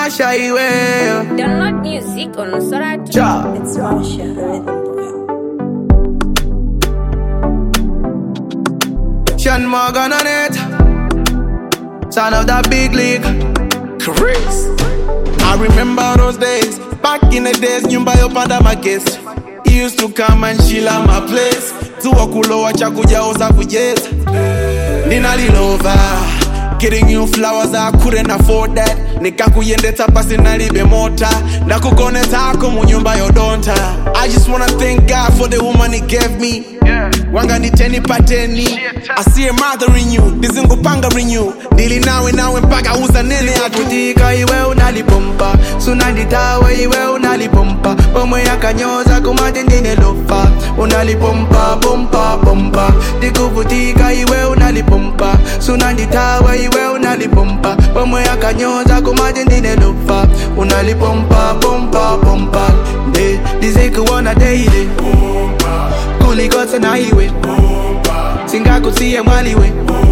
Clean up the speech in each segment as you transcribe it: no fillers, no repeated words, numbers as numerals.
Marsha iwe. Download music on Soratu. Cha. It's Marsha, the rhythm boy. Sean Morgan on it. Son of that big league. Chris. I remember those days. Back in the days, nyumba yo panda makesi. He used to come and chill at my place. Tuwa kulowa cha kujaoza kujeza. Nina lilova. Getting you flowers, I couldn't afford that. Nikakuyendeta pasi nalibe mota. Nakukoneta ako munyumba yo donta. I just wanna thank God for the woman he gave me. Wanga ni teni pateni. I see a mother in you, dizingu panga in you. Dili nawe mpaka uza nene atutika iwe unalipompa. Sunanditawe iwe unalipompa. Pomwe ya kanyoza kumate ndine lofa. Unalipompa, pompa, pompa. Dikuvutika iwe unalipompa. Sunanditawe iwe unalipompa. Pomwe ya kanyoza kumate ndine lofa. Unalipompa, pompa, pompa. Diziku wana daily. Kuligotsa na iwe singakusiye mwaliwe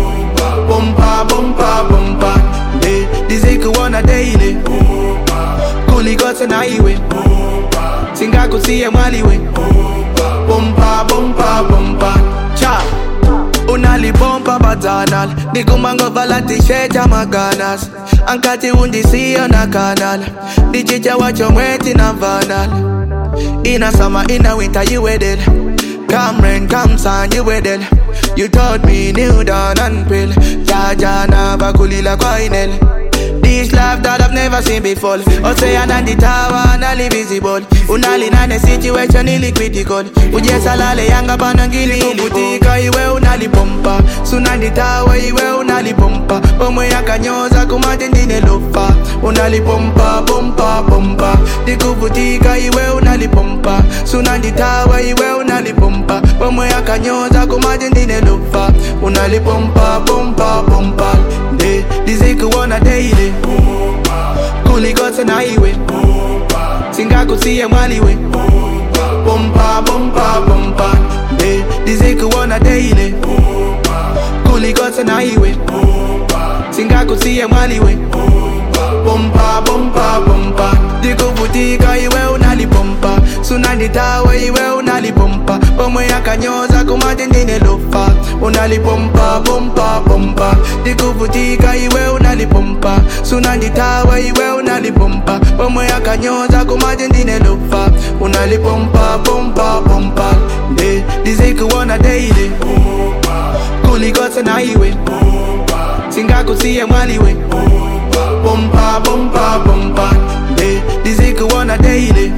bomba bomba bomba dizikuona daily kuligotsa na iwe singakusiye mwaliwe bomba bomba bomba cha unalibomba batanal nikumango valati sheja maganas ankati undisiyo na kanal dichicha wacho mweti na vanal ina sama ina winter you with it. Come rain, come sun, you with it. You taught me new dawn and pill. Jaja na bakulila kwainel. This love that I've never seen before. Ocean the tower, nali visible. Unali nane situation ili critical. Ujesa lale yanga panangili ili kutika iwe unalipompa. Sunandi tower iwe unalipompa. Pomwe ya kanyoza kumate ndine lofa. Unalipompa, pompa, pompa. Dikuvutika iwe unalipompa. Sunandi tower iwe unalipompa. Pomwe ya kanyoza kumate ndine lofa. Unalipompa, pompa, pompa. Diziku wana daily. Kuligotsa na iwe singakusiye mwaliwe bomba bomba bomba dizikuona daily. Kuligotsa na iwe singakusiye mwaliwe bomba bomba bomba dikuvutika iwe unalipompa. Sunanditawe iwe unalipompa. Pomwe ya kanyoza kumate ndine lofa. Unalipompa bomba bomba dikuvutika iwe unalipompa. Sunanditawe iwe unalipompa. Pomwe ya kanyoza kumate ndine lofa. Unalipompa bomba bomba dizikuona daily. Kuligotsa na iwe singakusiye mwaliwe bomba bomba bomba dizikuona daily.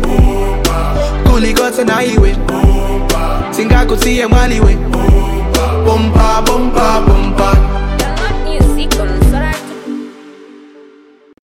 Kuligotsa na iwe singakusiye mwaliwe bomba bomba